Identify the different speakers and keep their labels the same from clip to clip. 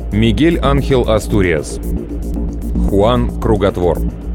Speaker 1: Мигель Анхел Астуриас. Хуан Круготвор.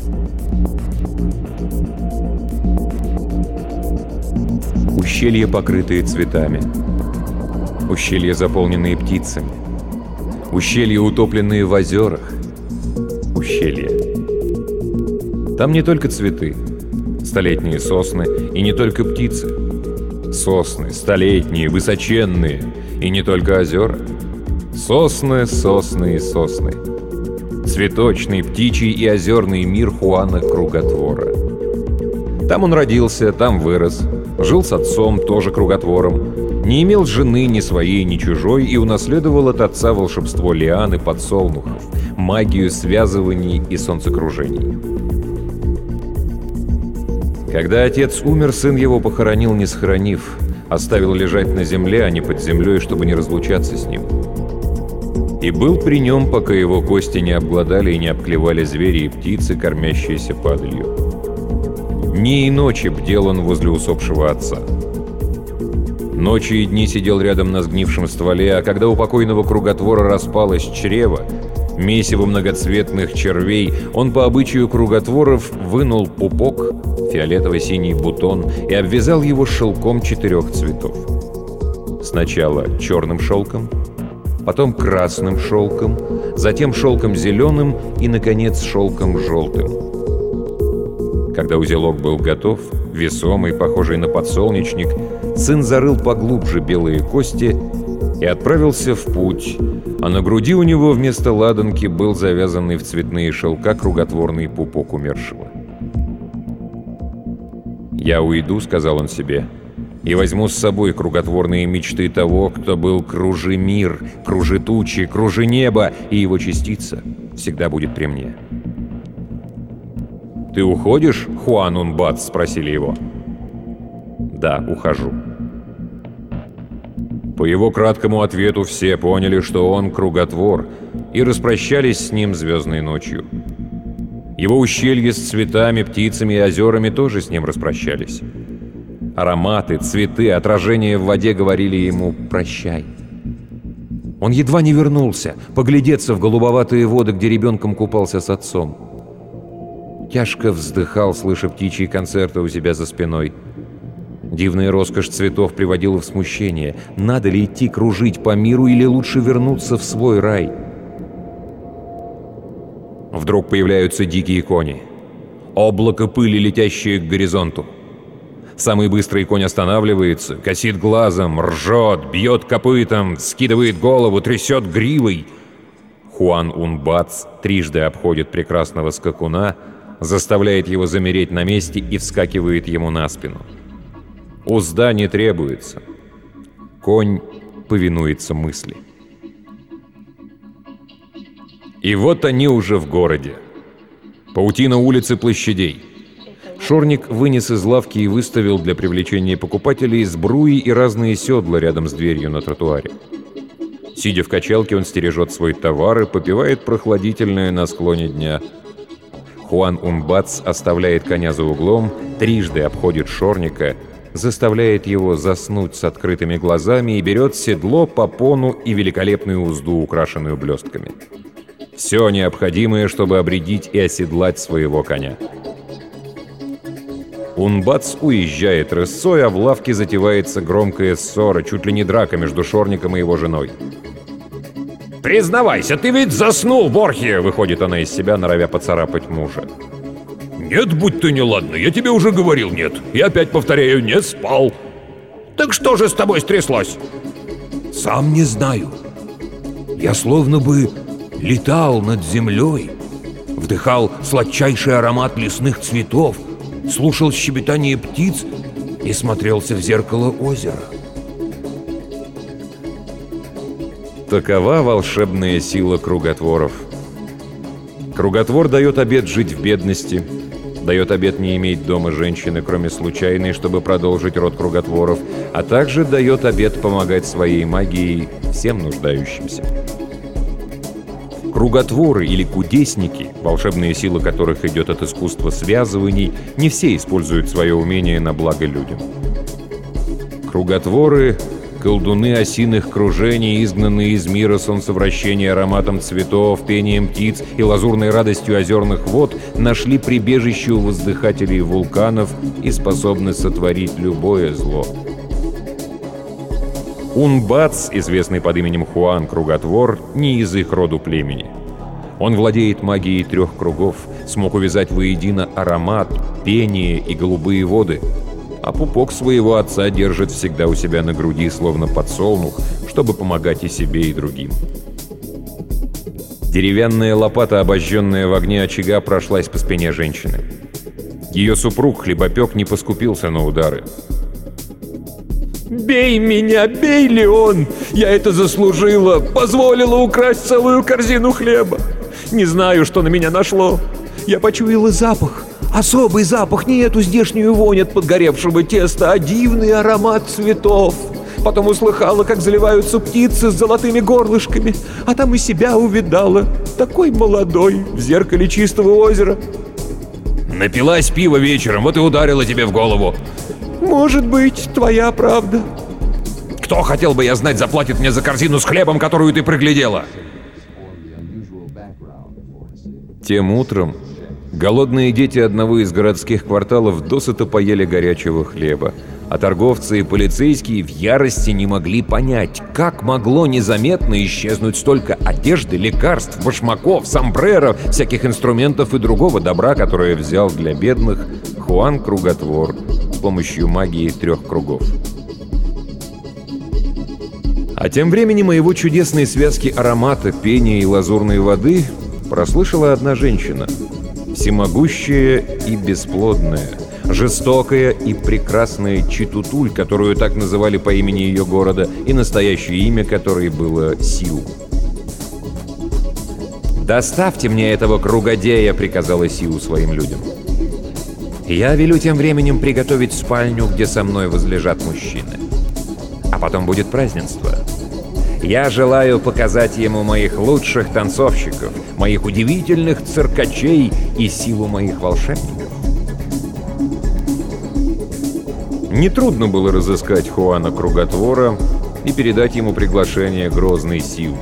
Speaker 1: Ущелья, покрытые цветами. Ущелья, заполненные птицами. Ущелья, утопленные в озерах. Ущелья. Там не только цветы, столетние сосны, и не только птицы. Сосны, столетние, высоченные, и не только озера. Сосны, сосны и сосны. Цветочный, птичий и озерный мир Хуана Круготвора. Там он родился, там вырос. Жил с отцом, тоже круготвором. Не имел жены ни своей, ни чужой, и унаследовал от отца волшебство лиан и подсолнухов, магию связываний и солнцекружений. Когда отец умер, сын его похоронил, не схоронив, оставил лежать на земле, а не под землей, чтобы не разлучаться с ним. И был при нем, пока его кости не обглодали и не обклевали звери и птицы, кормящиеся падалью. Дни и ночи бдел он возле усопшего отца. Ночи и дни сидел рядом на сгнившем стволе, а когда у покойного Круготвора распалось чрево, месиво многоцветных червей, он по обычаю Круготворов вынул пупок, фиолетово-синий бутон, и обвязал его шелком 4 цветов. Сначала черным шелком, потом красным шелком, затем шелком зеленым и, наконец, шелком желтым. Когда узелок был готов, весомый, похожий на подсолнечник, сын зарыл поглубже белые кости и отправился в путь, а на груди у него вместо ладанки был завязанный в цветные шелка круготворный пупок умершего. «Я уйду», — сказал он себе, — «и возьму с собой круготворные мечты того, кто был кружи мир, кружи тучи, кружи небо, и его частица всегда будет при мне». «Ты уходишь, Хуан Унбац?» — спросили его. «Да, ухожу». По его краткому ответу все поняли, что он Круготвор, и распрощались с ним звездной ночью. Его ущелья с цветами, птицами и озерами тоже с ним распрощались. Ароматы, цветы, отражения в воде говорили ему «прощай». Он едва не вернулся, поглядеться в голубоватые воды, где ребенком купался с отцом. Тяжко вздыхал, слыша птичьи концерты у себя за спиной. Дивная роскошь цветов приводила в смущение. Надо ли идти кружить по миру или лучше вернуться в свой рай? Вдруг появляются дикие кони. Облако пыли, летящее к горизонту. Самый быстрый конь останавливается, косит глазом, ржет, бьет копытом, скидывает голову, трясет гривой. Хуан Унбац трижды обходит прекрасного скакуна, заставляет его замереть на месте и вскакивает ему на спину. Узда не требуется. Конь повинуется мысли. И вот они уже в городе. Паутина улиц и площадей. Шорник вынес из лавки и выставил для привлечения покупателей сбруи и разные седла рядом с дверью на тротуаре. Сидя в качалке, он стережет свой товар и попивает прохладительное на склоне дня. Хуан Унбац оставляет коня за углом, трижды обходит Шорника, заставляет его заснуть с открытыми глазами и берет седло, попону и великолепную узду, украшенную блестками. Все необходимое, чтобы обрядить и оседлать своего коня. Унбац уезжает рысцой, а в лавке затевается громкая ссора, чуть ли не драка между Шорником и его женой. «Признавайся, ты ведь заснул, Борхе!» — выходит она из себя, норовя поцарапать мужа.
Speaker 2: «Нет, будь ты неладна, я тебе уже говорил нет. И опять повторяю, не спал». «Так что же с тобой стряслось?»
Speaker 3: «Сам не знаю. Я словно бы летал над землей, вдыхал сладчайший аромат лесных цветов, слушал щебетание птиц и смотрелся в зеркало озера».
Speaker 1: Такова волшебная сила круготворов. Круготвор дает обет жить в бедности, дает обет не иметь дома женщины, кроме случайной, чтобы продолжить род круготворов, а также дает обет помогать своей магией всем нуждающимся. Круготворы или кудесники, волшебная сила которых идет от искусства связываний, не все используют свое умение на благо людям. Круготворы — колдуны осиных кружений, изгнанные из мира солнцевращения ароматом цветов, пением птиц и лазурной радостью озерных вод, нашли прибежище у воздыхателей вулканов и способны сотворить любое зло. Унбац, известный под именем Хуан Круготвор, не из их роду племени. Он владеет магией 3 кругов, смог увязать воедино аромат, пение и голубые воды, а пупок своего отца держит всегда у себя на груди, словно подсолнух, чтобы помогать и себе, и другим. Деревянная лопата, обожженная в огне очага, прошлась по спине женщины. Ее супруг, хлебопек, не поскупился на удары.
Speaker 2: «Бей меня, бей, Леон! Я это заслужила! Позволила украсть целую корзину хлеба! Не знаю, что на меня нашло! Я почуяла запах, особый запах, не эту здешнюю вонь от подгоревшего теста, а дивный аромат цветов! Потом услыхала, как заливаются птицы с золотыми горлышками, а там и себя увидала, такой молодой, в зеркале чистого озера!»
Speaker 3: Напилась пива вечером, вот и ударила тебе в голову.
Speaker 2: «Может быть, твоя правда».
Speaker 3: Кто, хотел бы я знать, заплатит мне за корзину с хлебом, которую ты приглядела?
Speaker 1: Тем утром голодные дети одного из городских кварталов досыта поели горячего хлеба, а торговцы и полицейские в ярости не могли понять, как могло незаметно исчезнуть столько одежды, лекарств, башмаков, сомбреро, всяких инструментов и другого добра, которое взял для бедных Хуан Круготвор с помощью магии 3 кругов. А тем временем его чудесные связки аромата, пения и лазурной воды прослышала одна женщина, всемогущая и бесплодная, жестокая и прекрасная Читутуль, которую так называли по имени ее города, и настоящее имя которой было Сиу. «Доставьте мне этого кругодея», — приказала Сиу своим людям. «Я велю тем временем приготовить спальню, где со мной возлежат мужчины. А потом будет празднество. Я желаю показать ему моих лучших танцовщиков, моих удивительных циркачей и силу моих волшебников». Нетрудно было разыскать Хуана Круготвора и передать ему приглашение грозной Сиу.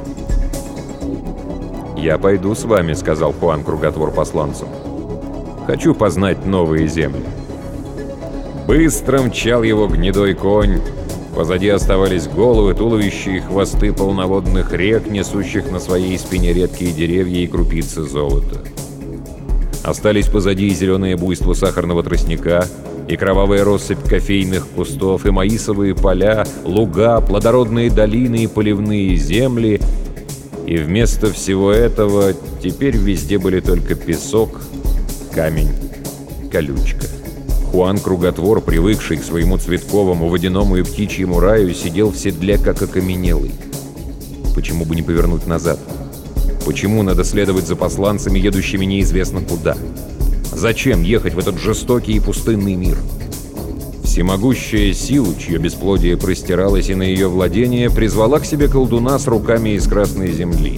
Speaker 1: «Я пойду с вами», — сказал Хуан Круготвор посланцу. «Хочу познать новые земли». Быстро мчал его гнедой конь. Позади оставались головы, туловища и хвосты полноводных рек, несущих на своей спине редкие деревья и крупицы золота. Остались позади и зеленое буйство сахарного тростника, и кровавая россыпь кофейных кустов, и маисовые поля, луга, плодородные долины и поливные земли. И вместо всего этого теперь везде были только песок, камень, колючка. Хуан Круготвор, привыкший к своему цветковому, водяному и птичьему раю, сидел в седле, как окаменелый. Почему бы не повернуть назад? Почему надо следовать за посланцами, едущими неизвестно куда? Зачем ехать в этот жестокий и пустынный мир? Всемогущая Сиу, чье бесплодие простиралось и на ее владение, призвала к себе колдуна с руками из красной земли.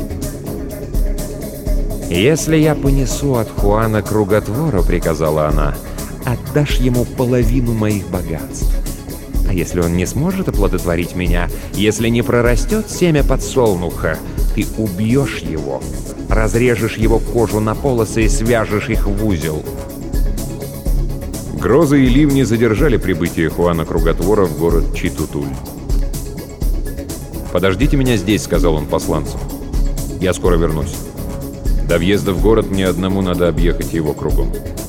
Speaker 1: «Если я понесу от Хуана Круготвора, — приказала она, — отдашь ему половину моих богатств. А если он не сможет оплодотворить меня, если не прорастет семя подсолнуха, ты убьешь его, разрежешь его кожу на полосы и свяжешь их в узел». Грозы и ливни задержали прибытие Хуана Круготвора в город Читутуль. «Подождите меня здесь», — сказал он посланцу. «Я скоро вернусь. До въезда в город мне одному надо объехать его кругом».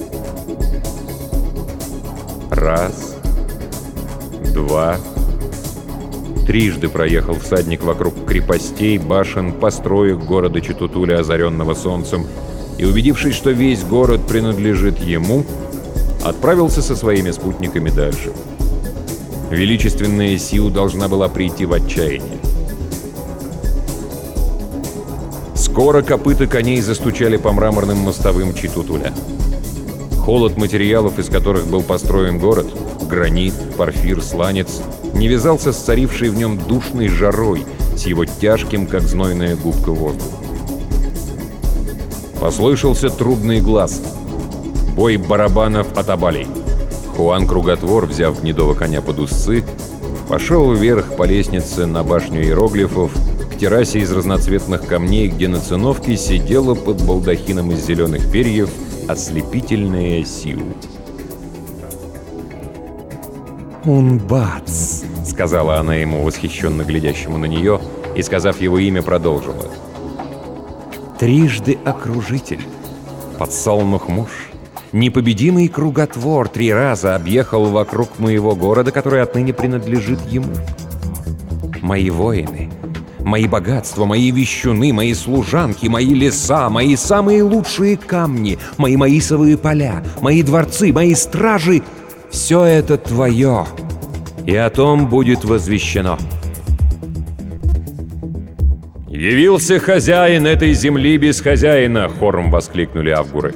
Speaker 1: Раз, два, трижды проехал всадник вокруг крепостей, башен, построек города Читутуля, озаренного солнцем, и, убедившись, что весь город принадлежит ему, отправился со своими спутниками дальше. Величественная Сиу должна была прийти в отчаяние. Скоро копыта коней застучали по мраморным мостовым Читутуля. Холод материалов, из которых был построен город — гранит, порфир, сланец — не вязался с царившей в нем душной жарой, с его тяжким, как знойная губка, воздух. Послышался трубный глаз. Бой барабанов от абалей. Хуан Круготвор, взяв гнедого коня под узцы, пошел вверх по лестнице на башню иероглифов, к террасе из разноцветных камней, где на циновке сидела под балдахином из зеленых перьев ослепительная Сиу.
Speaker 2: «Унбац», — сказала
Speaker 1: она ему, восхищенно глядящему на нее, и, сказав его имя, продолжила.
Speaker 2: «Трижды окружитель, подсолнух муж, непобедимый круготвор 3 раза объехал вокруг моего города, который отныне принадлежит ему. Мои воины, мои богатства, мои вещуны, мои служанки, мои леса, мои самые лучшие камни, мои маисовые поля, мои дворцы, мои стражи — все это твое, и о том будет возвещено».
Speaker 1: «Явился хозяин этой земли без хозяина!» — хором воскликнули авгуры.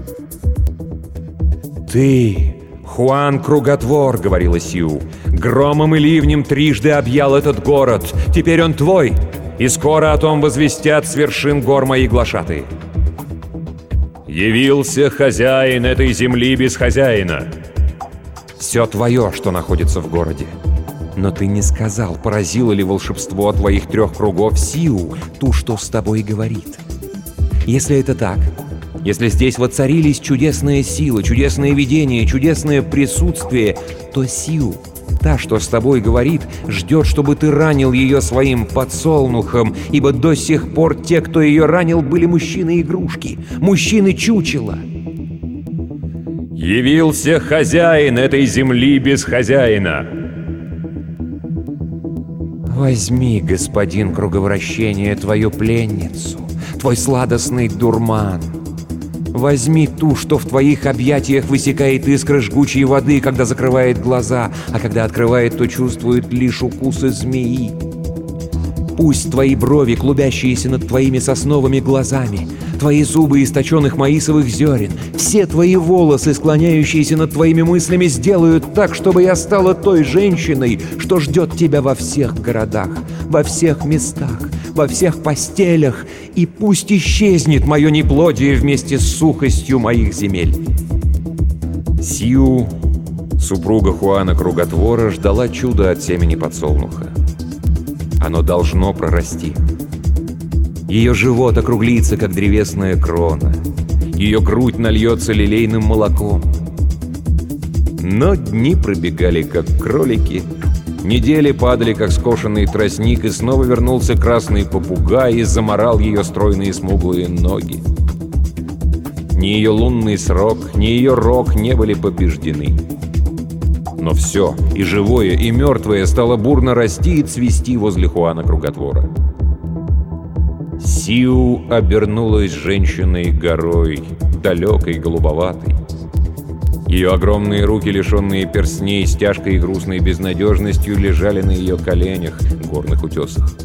Speaker 2: «Ты, Хуан Круготвор, — говорила Сиу, — громом и ливнем трижды объял этот город. Теперь он твой, и скоро о том возвестят с вершин гор мои глашатые».
Speaker 1: «Явился хозяин этой земли без хозяина!»
Speaker 2: «Все твое, что находится в городе. Но ты не сказал, поразило ли волшебство твоих 3 кругов Сиу, ту, что с тобой говорит. Если это так, если здесь воцарились чудесная сила, чудесное видение, чудесное присутствие, то Сиу, та, что с тобой говорит, ждет, чтобы ты ранил ее своим подсолнухом, ибо до сих пор те, кто ее ранил, были мужчины-игрушки, мужчины-чучела».
Speaker 1: «Явился хозяин этой земли без хозяина!»
Speaker 2: «Возьми, господин круговращения, твою пленницу, твой сладостный дурман. Возьми ту, что в твоих объятиях высекает искры жгучей воды, когда закрывает глаза, а когда открывает, то чувствует лишь укусы змеи. Пусть твои брови, клубящиеся над твоими сосновыми глазами, твои зубы из точенных маисовых зерен, все твои волосы, склоняющиеся над твоими мыслями, сделают так, чтобы я стала той женщиной, что ждет тебя во всех городах, во всех местах, во всех постелях, и пусть исчезнет мое неплодие вместе с сухостью моих земель».
Speaker 1: Сиу, супруга Хуана Круготвора, ждала чуда от семени подсолнуха. Оно должно прорасти. Ее живот округлится, как древесная крона. Ее грудь нальется лилейным молоком. Но дни пробегали, как кролики. Недели падали, как скошенный тростник, и снова вернулся красный попугай и заморал ее стройные смуглые ноги. Ни ее лунный срок, ни ее рог не были побеждены. Но все, и живое, и мертвое, стало бурно расти и цвести возле Хуана Круготвора. Сиу обернулась женщиной-горой, далекой, голубоватой. Ее огромные руки, лишенные перстней, с тяжкой и грустной безнадежностью, лежали на ее коленях, горных утесах.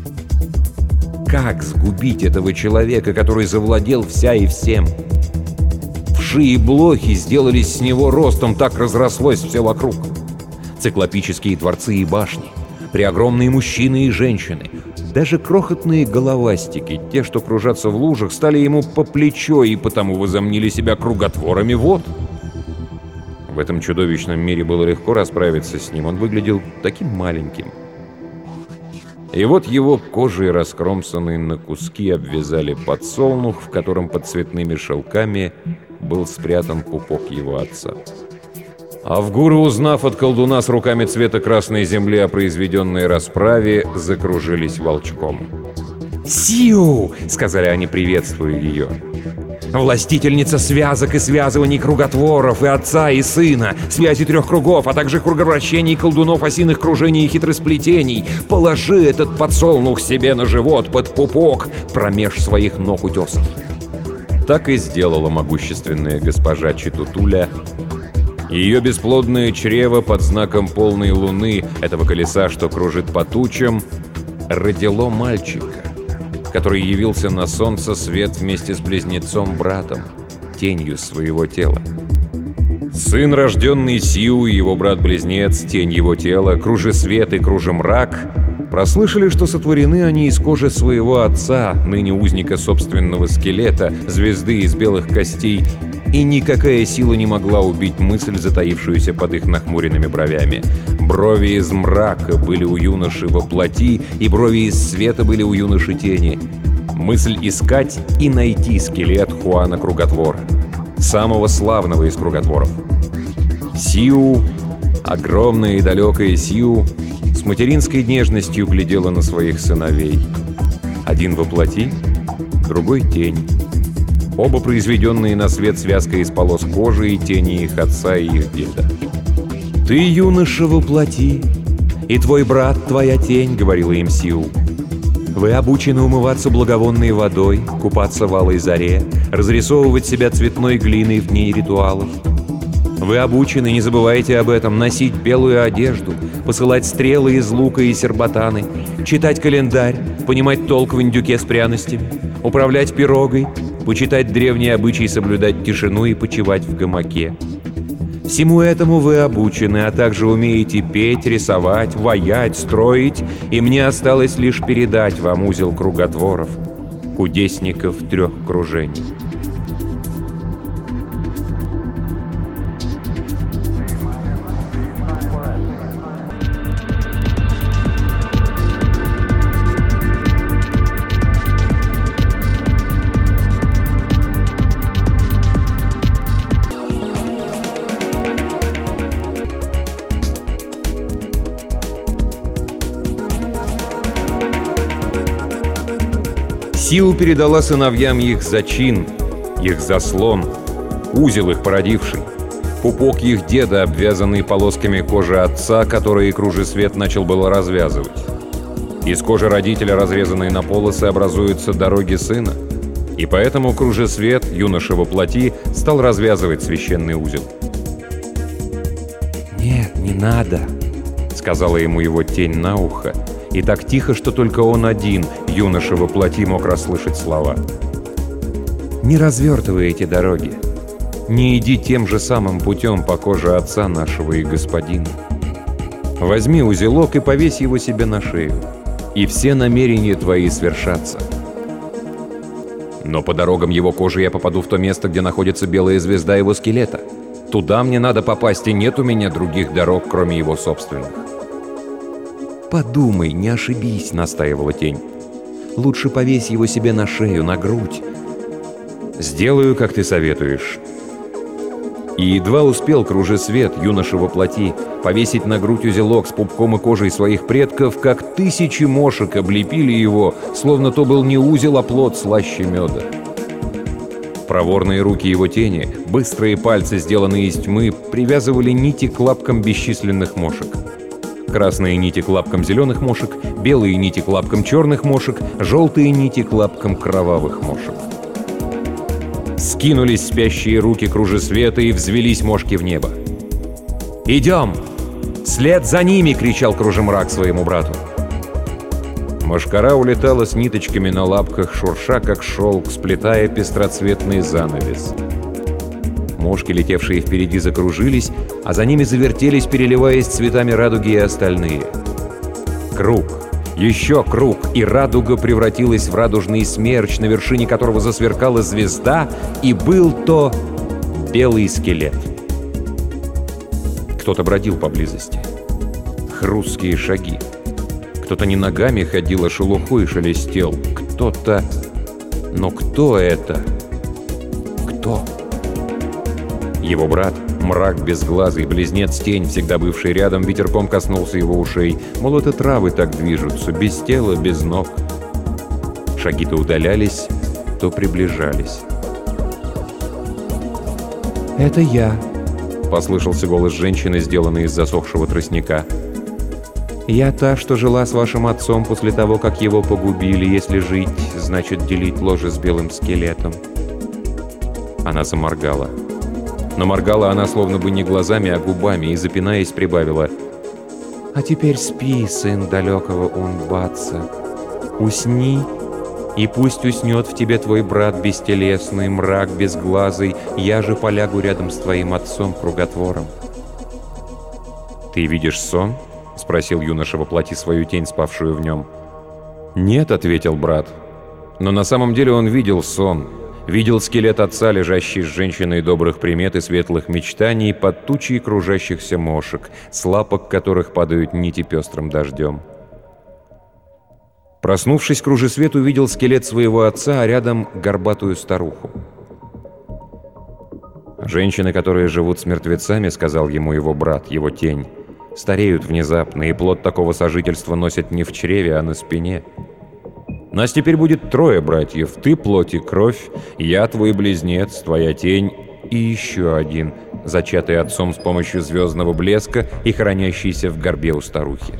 Speaker 1: Как сгубить этого человека, который завладел вся и всем? Вши и блохи сделались с него ростом, так разрослось все вокруг. Циклопические дворцы и башни, преогромные мужчины и женщины, даже крохотные головастики, те, что кружатся в лужах, стали ему по плечо и потому возомнили себя круготворами вод. В этом чудовищном мире было легко расправиться с ним, он выглядел таким маленьким. И вот его кожей, раскромсанной на куски, обвязали подсолнух, в котором под цветными шелками был спрятан пупок его отца. Авгуры, узнав от колдуна с руками цвета красной земли о произведенной расправе, закружились волчком.
Speaker 2: «Сиу!» — сказали они, приветствуя ее. «Властительница связок и связываний круготворов, и отца, и сына, связи 3 кругов, а также круговращений колдунов, осиных кружений и хитросплетений. Положи этот подсолнух себе на живот под пупок промеж своих ног утесов».
Speaker 1: Так и сделала могущественная госпожа Читутуля. Ее бесплодное чрево под знаком полной луны, этого колеса, что кружит по тучам, родило мальчика, который явился на солнце свет вместе с близнецом-братом, тенью своего тела. Сын, рожденный Сиу, и его брат-близнец, тень его тела, кружесвет и кружемрак, прослышали, что сотворены они из кожи своего отца, ныне узника собственного скелета, звезды из белых костей, и никакая сила не могла убить мысль, затаившуюся под их нахмуренными бровями. Брови из мрака были у юноши во плоти, и брови из света были у юноши тени. Мысль искать и найти скелет Хуана Круготвора, самого славного из круготворов. Сиу, огромная и далекая Сиу, с материнской нежностью глядела на своих сыновей. Один во плоти, другой тень. Оба произведенные на свет связкой из полос кожи и тени их отца и их деда. «Ты, юноша, во плоти, и твой брат — твоя тень», — говорила им Сиу. «Вы обучены умываться благовонной водой, купаться в алой заре, разрисовывать себя цветной глиной в дни ритуалов. Вы обучены, не забывайте об этом, носить белую одежду, посылать стрелы из лука и сербатаны, читать календарь, понимать толк в индюке с пряностями, управлять пирогой, почитать древние обычаи, соблюдать тишину и почивать в гамаке. Всему этому вы обучены, а также умеете петь, рисовать, ваять, строить, и мне осталось лишь передать вам узел круготворов, кудесников трех кружений». Сиу передала сыновьям их зачин, их заслон, узел их породивший, пупок их деда, обвязанный полосками кожи отца, которые кружесвет начал было развязывать. Из кожи родителя, разрезанной на полосы, образуются дороги сына, и поэтому кружесвет, юноша во плоти, стал развязывать священный узел. «Нет, не надо», — сказала ему его тень на ухо, и так тихо, что только он один, юноша во плоти, мог расслышать слова. «Не развертывай эти дороги. Не иди тем же самым путем по коже отца нашего и господина. Возьми узелок и повесь его себе на шею, и все намерения твои свершатся. Но по дорогам его кожи я попаду в то место, где находится белая звезда его скелета. Туда мне надо попасть, и нет у меня других дорог, кроме его собственных». «Подумай, не ошибись», — настаивала тень. «Лучше повесь его себе на шею, на грудь». «Сделаю, как ты советуешь». И едва успел кружесвет, юноша во плоти, повесить на грудь узелок с пупком и кожей своих предков, как тысячи мошек облепили его, словно то был не узел, а плод слаще меда. Проворные руки его тени, быстрые пальцы, сделанные из тьмы, привязывали нити к лапкам бесчисленных мошек. Красные нити к лапкам зеленых мошек, белые нити к лапкам черных мошек, желтые нити к лапкам кровавых мошек. Скинулись спящие руки кружесвета и взвелись мошки в небо. «Идем! Вслед за ними!» — кричал кружемрак своему брату. Мошкара улетала с ниточками на лапках, шурша как шелк, сплетая пестроцветный занавес. Мошки, летевшие впереди, закружились, а за ними завертелись, переливаясь цветами радуги, и остальные. Круг, еще круг, и радуга превратилась в радужный смерч, на вершине которого засверкала звезда, и был то белый скелет. Кто-то бродил поблизости. Хрусткие шаги. Кто-то не ногами ходил, а шелухой шелестел. Кто-то... Но кто это? Кто? Его брат, мрак безглазый, близнец-тень, всегда бывший рядом, ветерком коснулся его ушей. Мол, это травы так движутся, без тела, без ног. Шаги то удалялись, то приближались. «Это я», — послышался голос женщины, сделанный из засохшего тростника. «Я та, что жила с вашим отцом после того, как его погубили. Если жить, значит делить ложе с белым скелетом». Она заморгала. Но моргала она словно бы не глазами, а губами, и, запинаясь, прибавила: «А теперь спи, сын далекого Унбатса. Усни, и пусть уснет в тебе твой брат бестелесный, мрак безглазый, я же полягу рядом с твоим отцом Круготвором». «Ты видишь сон?» — спросил юноша во плоти свою тень, спавшую в нем. «Нет», — ответил брат. Но на самом деле он видел сон. видел скелет отца, лежащий с женщиной добрых примет и светлых мечтаний под тучей кружащихся мошек, с лапок которых падают нити пестрым дождем. Проснувшись, Кружесвет увидел скелет своего отца, а рядом горбатую старуху. «Женщины, которые живут с мертвецами, — сказал ему его брат, его тень, — стареют внезапно, и плод такого сожительства носят не в чреве, а на спине. Нас теперь будет 3 братьев, ты плоть и кровь, я твой близнец, твоя тень и еще один, зачатый отцом с помощью звездного блеска и хранящийся в горбе у старухи».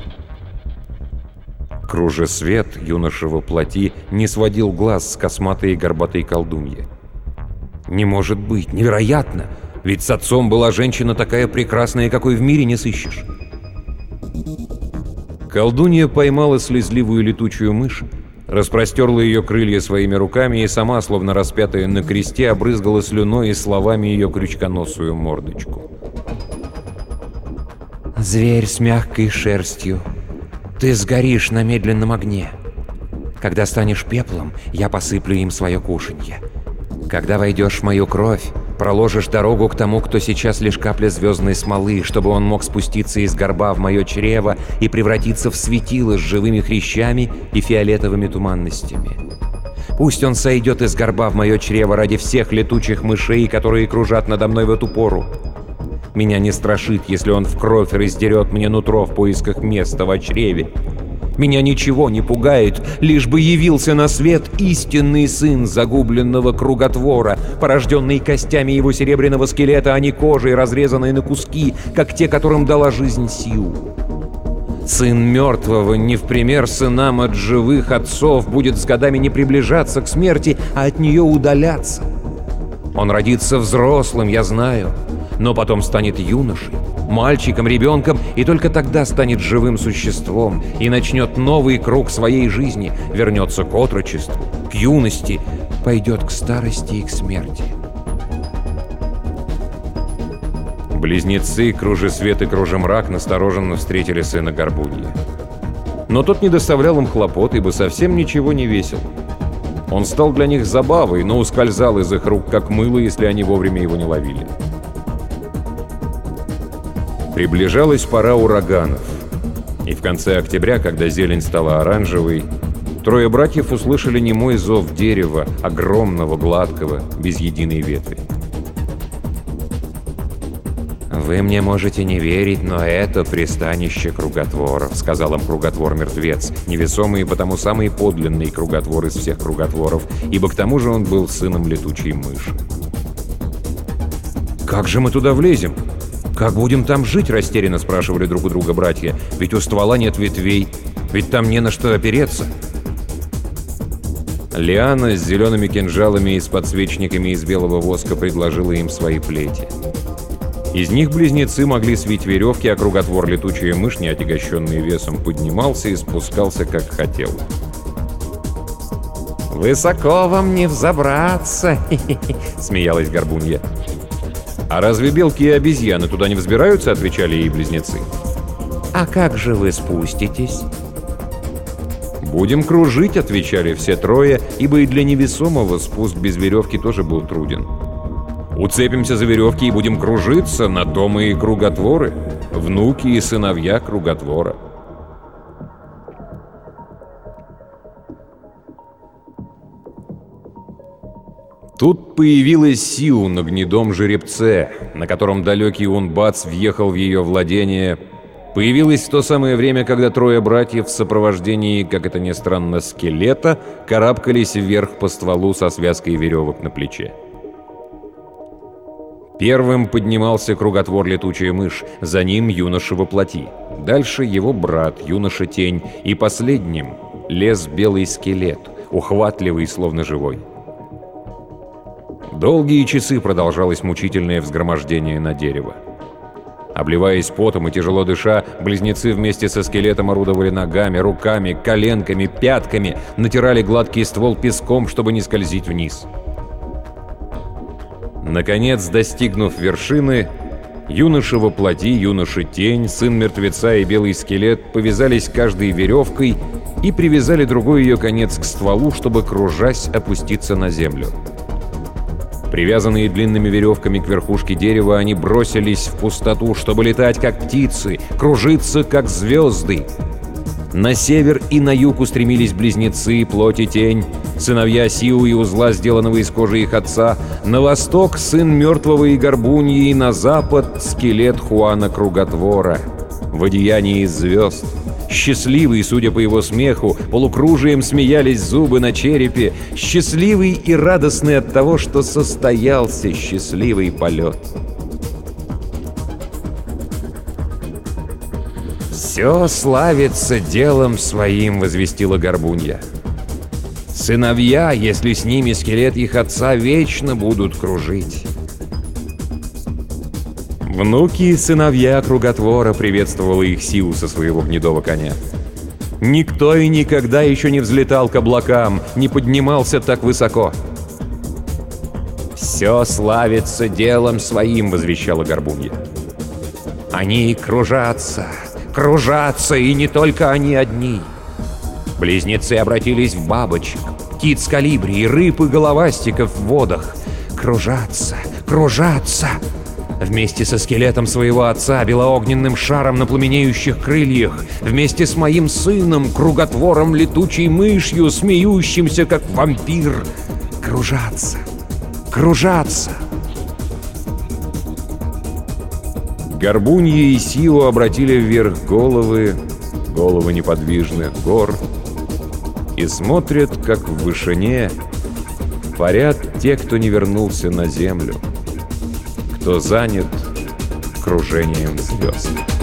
Speaker 1: Кружесвет, юноша во плоти, не сводил глаз с косматой и горбатой колдуньи. «Не может быть! Невероятно! Ведь с отцом была женщина такая прекрасная, какой в мире не сыщешь!» Колдунья поймала слезливую летучую мышь, распростерла ее крылья своими руками и сама, словно распятая на кресте, обрызгала слюной и словами ее крючконосую мордочку. «Зверь с мягкой шерстью, ты сгоришь на медленном огне. Когда станешь пеплом, я посыплю им свое кушанье. Когда войдешь в мою кровь, проложишь дорогу к тому, кто сейчас лишь капля звездной смолы, чтобы он мог спуститься из горба в мое чрево и превратиться в светило с живыми хрящами и фиолетовыми туманностями. Пусть он сойдет из горба в мое чрево ради всех летучих мышей, которые кружат надо мной в эту пору. Меня не страшит, если он в кровь раздерет мне нутро в поисках места в чреве. Меня ничего не пугает, лишь бы явился на свет истинный сын загубленного круготвора, порожденный костями его серебряного скелета, а не кожей, разрезанной на куски, как те, которым дала жизнь Сью. Сын мертвого, не в пример сынам от живых отцов, будет с годами не приближаться к смерти, а от нее удаляться. Он родится взрослым, я знаю, но потом станет юношей, мальчиком, ребенком, и только тогда станет живым существом и начнет новый круг своей жизни, вернется к отрочеству, к юности, пойдет к старости и к смерти. Близнецы Кружесвет и Кружемрак настороженно встретили сына Горбуньи. Но тот не доставлял им хлопот, ибо совсем ничего не весил. Он стал для них забавой, но ускользал из их рук, как мыло, если они вовремя его не ловили. Приближалась пора ураганов, и в конце октября, когда зелень стала оранжевой, 3 братьев услышали немой зов дерева, огромного, гладкого, без единой ветви. «Вы мне можете не верить, но это пристанище круготворов», — сказал им круготвор-мертвец, невесомый и потому самый подлинный круготвор из всех круготворов, ибо к тому же он был сыном летучей мыши. «Как же мы туда влезем? Как будем там жить?» — растерянно спрашивали друг у друга братья. «Ведь у ствола нет ветвей, ведь там не на что опереться». Лиана с зелеными кинжалами и с подсвечниками из белого воска предложила им свои плети. Из них близнецы могли свить веревки, а круготвор летучая мышь, не отягощенный весом, поднимался и спускался, как хотел. «Высоко вам не взобраться!» — смеялась Горбунья. «А разве белки и обезьяны туда не взбираются?» — отвечали ей близнецы. «А как же вы спуститесь?» «Будем кружить», — отвечали все 3, ибо и для невесомого спуск без веревки тоже был труден. «Уцепимся за веревки и будем кружиться, на то мы и круготворы, внуки и сыновья круготвора». Тут появилась Сью на гнедом жеребце, на котором далекий Унбац въехал в ее владение. Появилась в то самое время, когда 3 братьев в сопровождении, как это ни странно, скелета, карабкались вверх по стволу со связкой веревок на плече. Первым поднимался круготвор летучая мышь, за ним юноша во плоти. Дальше его брат, юноша тень, и последним лез белый скелет, ухватливый, словно живой. Долгие часы продолжалось мучительное взгромождение на дерево. Обливаясь потом и тяжело дыша, близнецы вместе со скелетом орудовали ногами, руками, коленками, пятками, натирали гладкий ствол песком, чтобы не скользить вниз. Наконец, достигнув вершины, юноша во плоти, юноша тень, сын мертвеца и белый скелет повязались каждой веревкой и привязали другой ее конец к стволу, чтобы, кружась, опуститься на землю. Привязанные длинными веревками к верхушке дерева, они бросились в пустоту, чтобы летать, как птицы, кружиться, как звезды. На север и на юг устремились близнецы, плоть и тень, сыновья Сиу и узла, сделанного из кожи их отца. На восток — сын мертвого и горбуньи, и на запад — скелет Хуана Круготвора в одеянии из звезд. Счастливый, судя по его смеху, полукружием смеялись зубы на черепе, счастливый и радостный от того, что состоялся счастливый полет. «Все славится делом своим», — возвестила горбунья. «Сыновья, если с ними скелет их отца, вечно будут кружить». Внуки и сыновья Круготвора, приветствовала их Сиу со своего гнедого коня. Никто и никогда еще не взлетал к облакам, не поднимался так высоко. «Все славится делом своим», — возвещала горбунья. «Они кружатся, кружатся, и не только они одни. Близнецы обратились в бабочек, птиц калибри, рыб и головастиков в водах. Кружатся, кружатся. Вместе со скелетом своего отца, белоогненным шаром на пламенеющих крыльях, вместе с моим сыном, Круготвором, летучей мышью, смеющимся, как вампир. Кружатся, кружатся». Горбуньи и Сиу обратили вверх головы неподвижных гор, и смотрят, как в вышине парят те, кто не вернулся на землю, кто занят кружением звезд.